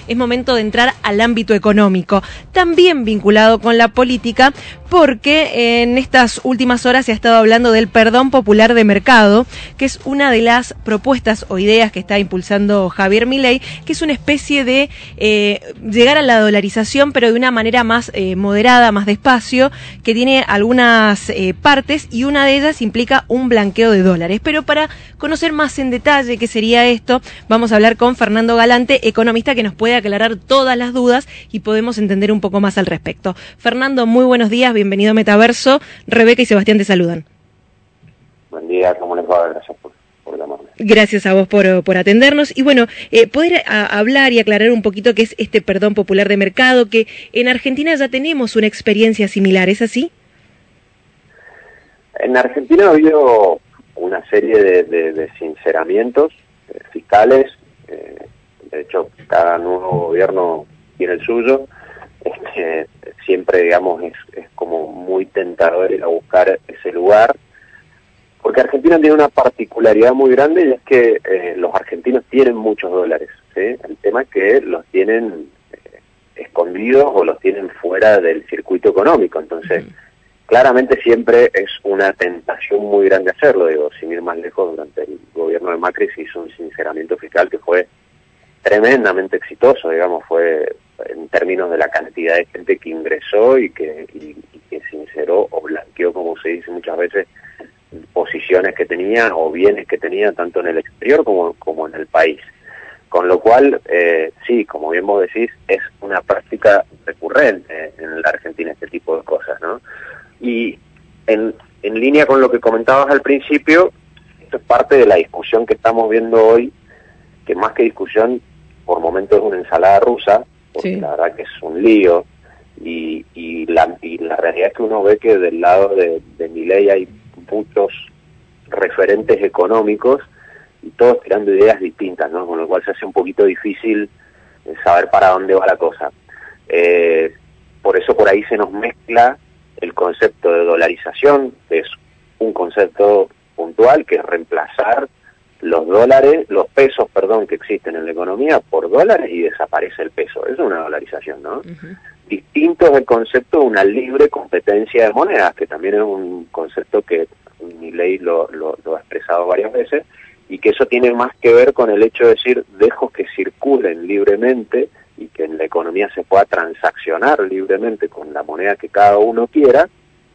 es momento de entrar al ámbito económico, también vinculado con la política, porque en estas últimas horas se ha estado hablando del perdón popular de mercado, que es una de las propuestas o ideas que está impulsando Javier Milei, que es una especie de llegar a la dolarización, pero de una manera más moderada, más despacio, que tiene algunas partes, y una de ellas implica un blanqueo de dólares. Pero para conocer más en detalle qué sería esto, vamos a hablar con Fernando Galante, economista, que nos puede aclarar todas las dudas y podemos entender un poco más al respecto. Fernando, muy buenos días, bienvenido a Metaverso. Rebeca y Sebastián te saludan. Buen día, ¿cómo les va? Gracias por llamarme. Gracias a vos por atendernos. Y bueno, poder hablar y aclarar un poquito qué es este perdón popular de mercado, que en Argentina ya tenemos una experiencia similar, ¿es así? En Argentina ha habido una serie de sinceramientos fiscales. De hecho, cada nuevo gobierno tiene el suyo. Siempre, digamos, es como muy tentador ir a buscar ese lugar, porque Argentina tiene una particularidad muy grande, y es que los argentinos tienen muchos dólares, ¿sí? El tema es que los tienen escondidos o los tienen fuera del circuito económico. Entonces, claramente siempre es una tentación muy grande hacerlo. Digo, sin ir más lejos, durante el gobierno de Macri se hizo un sinceramiento fiscal que fue tremendamente exitoso, digamos, fue en términos de la cantidad de gente que ingresó y que sinceró o blanqueó, como se dice muchas veces, posiciones que tenía o bienes que tenía tanto en el exterior como en el país. Con lo cual, sí, como bien vos decís, es una práctica recurrente en la Argentina este tipo de cosas, ¿no? Y en línea con lo que comentabas al principio, esto es parte de la discusión que estamos viendo hoy, que más que discusión, por momentos es una ensalada rusa, porque sí, la verdad que es un lío, y la realidad es que uno ve que del lado de Milei hay muchos referentes económicos y todos tirando ideas distintas, ¿no? Con lo cual se hace un poquito difícil saber para dónde va la cosa. Por eso por ahí se nos mezcla el concepto de dolarización, que es un concepto puntual, que es reemplazar los pesos, que existen en la economía por dólares, y desaparece el peso. Eso es una dolarización, ¿no? Distinto es el concepto de una libre competencia de monedas, que también es un concepto que Milei lo ha expresado varias veces, y que eso tiene más que ver con el hecho de decir, dejo que circulen libremente y que en la economía se pueda transaccionar libremente con la moneda que cada uno quiera.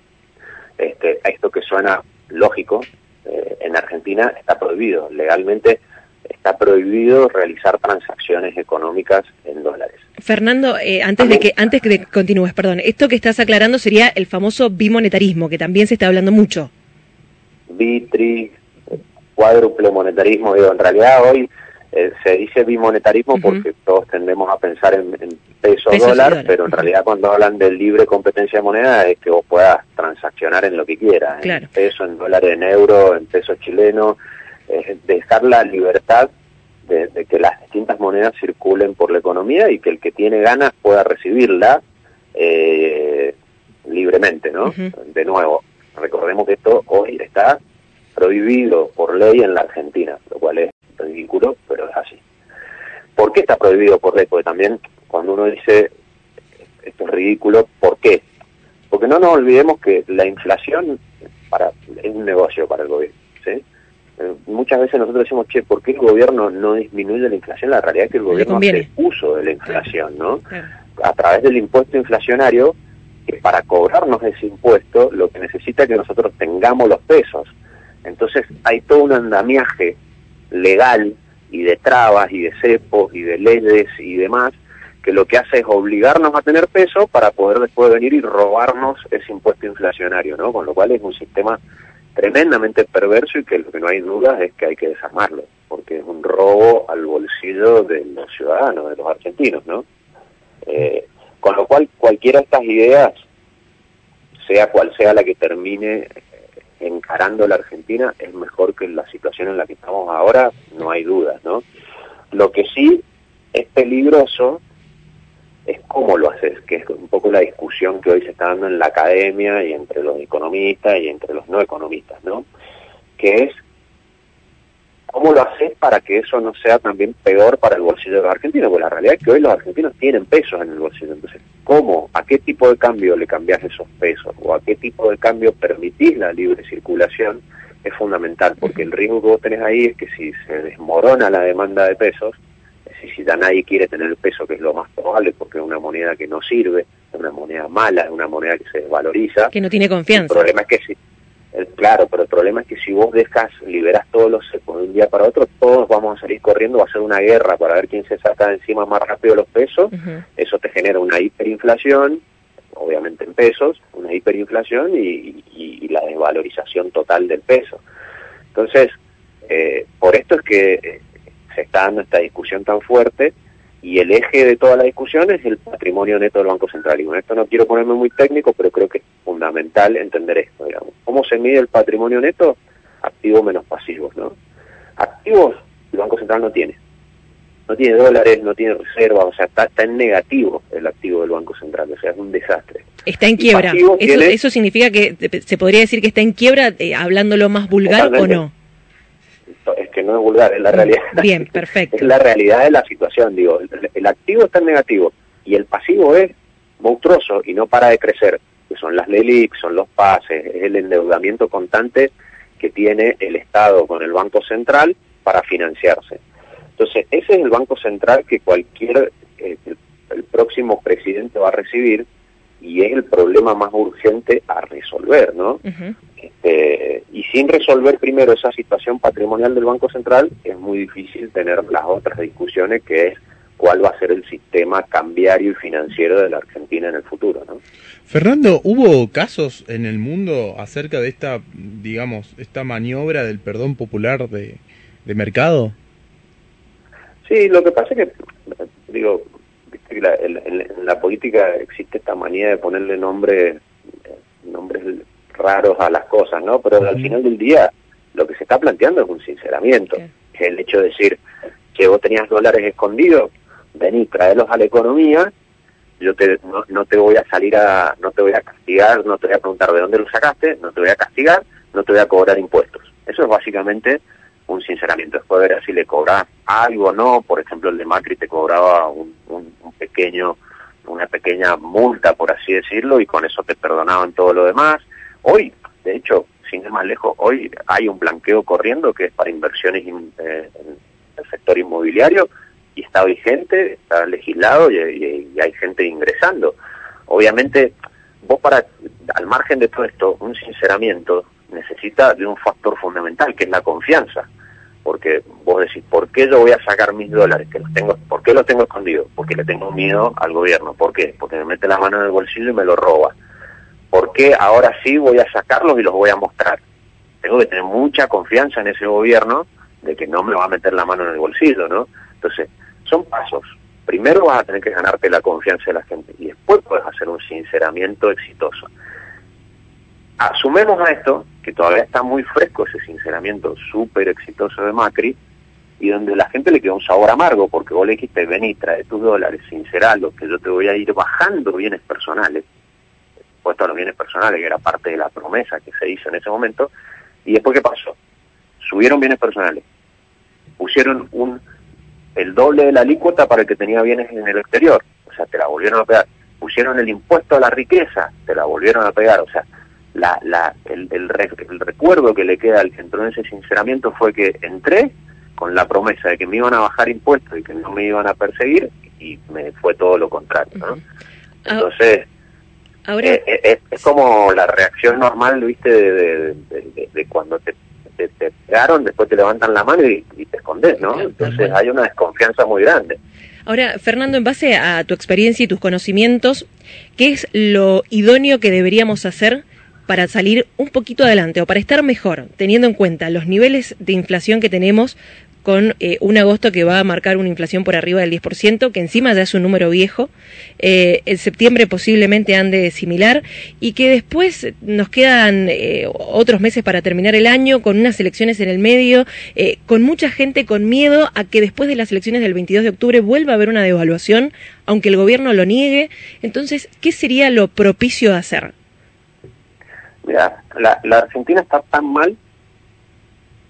Esto que suena lógico, en Argentina está prohibido, legalmente está prohibido realizar transacciones económicas en dólares. Fernando, antes que continúes, perdón, esto que estás aclarando sería el famoso bimonetarismo, que también se está hablando mucho. Cuádruple monetarismo, digo, en realidad hoy se dice bimonetarismo porque todos tendemos a pensar en peso dólar, pero en realidad cuando hablan de libre competencia de moneda es que vos puedas transaccionar en lo que quieras, claro, en peso, en dólar, en euro, en peso chileno, dejar la libertad de que las distintas monedas circulen por la economía y que el que tiene ganas pueda recibirla libremente, ¿no? De nuevo, recordemos que esto hoy está prohibido por ley en la Argentina, lo cual es ridículo, pero es así. ¿Por qué está prohibido por ley? Porque también cuando uno dice esto es ridículo, ¿por qué? Porque no nos olvidemos que la inflación es un negocio para el gobierno, ¿sí? Muchas veces nosotros decimos, ¿por qué el gobierno no disminuye la inflación? La realidad es que el gobierno hace uso de la inflación, ¿no? A través del impuesto inflacionario, que para cobrarnos ese impuesto, lo que necesita es que nosotros tengamos los pesos. Entonces hay todo un andamiaje legal y de trabas y de cepos y de leyes y demás, que lo que hace es obligarnos a tener peso para poder después venir y robarnos ese impuesto inflacionario, ¿no? Con lo cual es un sistema tremendamente perverso, y que lo que no hay dudas es que hay que desarmarlo, porque es un robo al bolsillo de los ciudadanos, de los argentinos, ¿no? Con lo cual cualquiera de estas ideas, sea cual sea la que termine encarando la Argentina, es mejor que la situación en la que estamos ahora, no hay dudas, ¿no? Lo que sí es peligroso es cómo lo haces, que es un poco la discusión que hoy se está dando en la academia y entre los economistas y entre los no economistas, ¿no? Que es ¿cómo lo haces para que eso no sea también peor para el bolsillo de los argentinos? Porque la realidad es que hoy los argentinos tienen pesos en el bolsillo. Entonces, ¿cómo? ¿A qué tipo de cambio le cambiás esos pesos? ¿O a qué tipo de cambio permitís la libre circulación? Es fundamental, porque el riesgo que vos tenés ahí es que si se desmorona la demanda de pesos, es decir, si ya nadie quiere tener el peso, que es lo más probable, porque es una moneda que no sirve, es una moneda mala, es una moneda que se desvaloriza. Que no tiene confianza. El problema es que si... Claro, pero el problema es que si vos liberás todos los cepos de un día para otro, todos vamos a salir corriendo, va a ser una guerra para ver quién se saca de encima más rápido los pesos. Eso te genera una hiperinflación, obviamente en pesos, una hiperinflación y la desvalorización total del peso. Entonces, por esto es que se está dando esta discusión tan fuerte, y el eje de toda la discusión es el patrimonio neto del Banco Central. Y con esto no quiero ponerme muy técnico, pero creo que es fundamental entender esto, digamos. ¿Cómo se mide el patrimonio neto? Activos menos pasivos, ¿no? Activos el Banco Central no tiene. No tiene dólares, no tiene reservas, o sea, está en negativo el activo del Banco Central, o sea, es un desastre. Está en quiebra. ¿Eso significa que se podría decir que está en quiebra, hablándolo más vulgar, totalmente, o no? Es que no es vulgar, es la realidad. Bien, perfecto. Es la realidad de la situación, digo. El activo está en negativo y el pasivo es monstruoso y no para de crecer, que son las LELIQ, son los pases, es el endeudamiento constante que tiene el Estado con el Banco Central para financiarse. Entonces, ese es el Banco Central que el próximo presidente va a recibir, y es el problema más urgente a resolver, ¿no? Y sin resolver primero esa situación patrimonial del Banco Central, es muy difícil tener las otras discusiones, que es cuál va a ser el sistema cambiario y financiero de la Argentina en el futuro, ¿no? Fernando, ¿hubo casos en el mundo acerca de esta, digamos, esta maniobra del perdón popular de mercado? Sí, lo que pasa es que, digo, en la política existe esta manía de ponerle nombres raros a las cosas, ¿no? Pero al final del día lo que se está planteando es un sinceramiento. Es el hecho de decir que vos tenías dólares escondidos, vení, traelos a la economía, yo no te voy a castigar, no te voy a preguntar de dónde los sacaste, no te voy a castigar, no te voy a cobrar impuestos. Eso es básicamente un sinceramiento. Después de ver si le cobrás algo o no. Por ejemplo, el de Macri te cobraba una pequeña multa, por así decirlo, y con eso te perdonaban todo lo demás. Hoy, de hecho, sin ir más lejos, hoy hay un blanqueo corriendo que es para inversiones en el sector inmobiliario, y está vigente, está legislado, y hay gente ingresando. Obviamente, vos al margen de todo esto, un sinceramiento necesita de un factor fundamental, que es la confianza. Porque vos decís, ¿por qué yo voy a sacar mis dólares? ¿Por qué los tengo escondidos? Porque le tengo miedo al gobierno. ¿Por qué? Porque me mete la mano en el bolsillo y me lo roba. ¿Por qué ahora sí voy a sacarlos y los voy a mostrar? Tengo que tener mucha confianza en ese gobierno de que no me va a meter la mano en el bolsillo, ¿no? Entonces, son pasos. Primero vas a tener que ganarte la confianza de la gente y después puedes hacer un sinceramiento exitoso. Asumemos a esto, que todavía está muy fresco ese sinceramiento súper exitoso de Macri, y donde la gente le quedó un sabor amargo, porque vos le dijiste, vení, trae tus dólares, sinceralo, que yo te voy a ir bajando bienes personales, puesto a los bienes personales, que era parte de la promesa que se hizo en ese momento. Y después, ¿qué pasó? Subieron bienes personales, pusieron el doble de la alícuota para el que tenía bienes en el exterior, o sea, te la volvieron a pegar. Pusieron el impuesto a la riqueza, te la volvieron a pegar, o sea, el recuerdo que le queda al que entró en ese sinceramiento fue que entré con la promesa de que me iban a bajar impuestos y que no me iban a perseguir, y me fue todo lo contrario, ¿no? Entonces, ahora es como la reacción normal, ¿viste? De cuando te pegaron, después te levantan la mano y te escondes, ¿no? Entonces hay una desconfianza muy grande. Ahora, Fernando, en base a tu experiencia y tus conocimientos, ¿qué es lo idóneo que deberíamos hacer para salir un poquito adelante o para estar mejor, teniendo en cuenta los niveles de inflación que tenemos, con un agosto que va a marcar una inflación por arriba del 10%, que encima ya es un número viejo, el septiembre posiblemente ande similar, y que después nos quedan otros meses para terminar el año, con unas elecciones en el medio, con mucha gente con miedo a que después de las elecciones del 22 de octubre vuelva a haber una devaluación, aunque el gobierno lo niegue? Entonces, ¿qué sería lo propicio de hacer? Mira, la Argentina está tan mal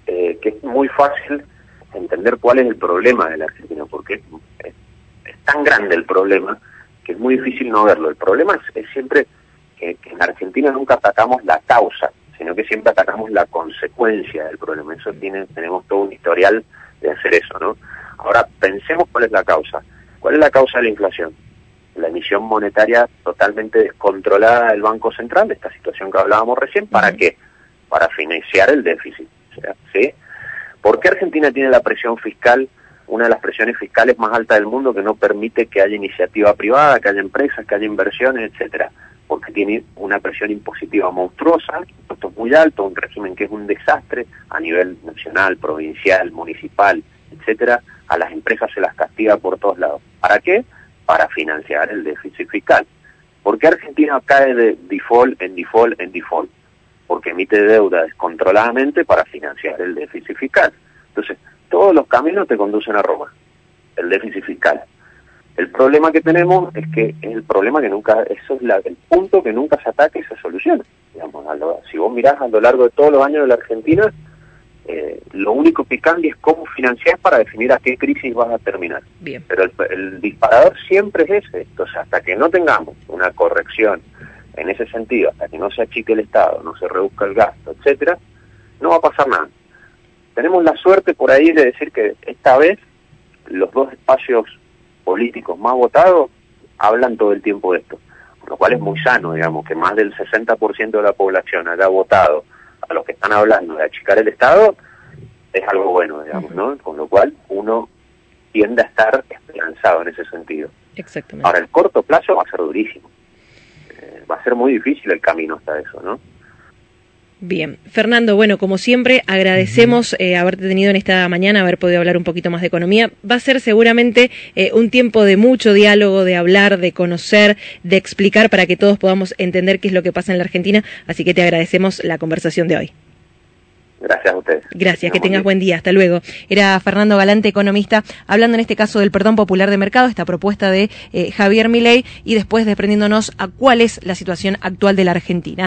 que es muy fácil entender cuál es el problema de la Argentina, porque es tan grande el problema que es muy difícil no verlo. El problema es siempre que en Argentina nunca atacamos la causa, sino que siempre atacamos la consecuencia del problema. Eso tenemos todo un historial de hacer eso, ¿no? Ahora, pensemos cuál es la causa. ¿Cuál es la causa de la inflación? La emisión monetaria totalmente descontrolada del Banco Central, de esta situación que hablábamos recién. ¿Para qué? Para financiar el déficit. O sea, ¿sí? ¿Por qué Argentina tiene la presión fiscal, una de las presiones fiscales más altas del mundo, que no permite que haya iniciativa privada, que haya empresas, que haya inversiones, etcétera? Porque tiene una presión impositiva monstruosa, impuestos muy altos, un régimen que es un desastre a nivel nacional, provincial, municipal, etcétera. A las empresas se las castiga por todos lados. ¿Para qué? Para financiar el déficit fiscal. ¿Por qué Argentina cae de default en default en default? Porque emite deuda descontroladamente para financiar el déficit fiscal. Entonces, todos los caminos te conducen a Roma, el déficit fiscal. El problema que tenemos es que es el problema que nunca, eso es el punto que nunca se ataca y se soluciona. Digamos, si vos mirás a lo largo de todos los años de la Argentina, lo único que cambia es cómo financiar para definir a qué crisis vas a terminar. Bien. Pero el disparador siempre es ese. Entonces, hasta que no tengamos una corrección en ese sentido, hasta que no se achique el Estado, no se reduzca el gasto, etcétera, no va a pasar nada. Tenemos la suerte por ahí de decir que esta vez los dos espacios políticos más votados hablan todo el tiempo de esto, lo cual es muy sano, digamos, que más del 60% de la población haya votado a los que están hablando de achicar el Estado, es algo bueno, digamos, ¿no? Con lo cual uno tiende a estar esperanzado en ese sentido. Exactamente. Ahora, el corto plazo va a ser durísimo. Va a ser muy difícil el camino hasta eso, ¿no? Bien. Fernando, bueno, como siempre, agradecemos haberte tenido en esta mañana, haber podido hablar un poquito más de economía. Va a ser seguramente un tiempo de mucho diálogo, de hablar, de conocer, de explicar para que todos podamos entender qué es lo que pasa en la Argentina, así que te agradecemos la conversación de hoy. Gracias a ustedes. Gracias, que tengas buen día. Hasta luego. Era Fernando Galante, economista, hablando en este caso del perdón popular de mercado, esta propuesta de Javier Milei, y después desprendiéndonos a cuál es la situación actual de la Argentina.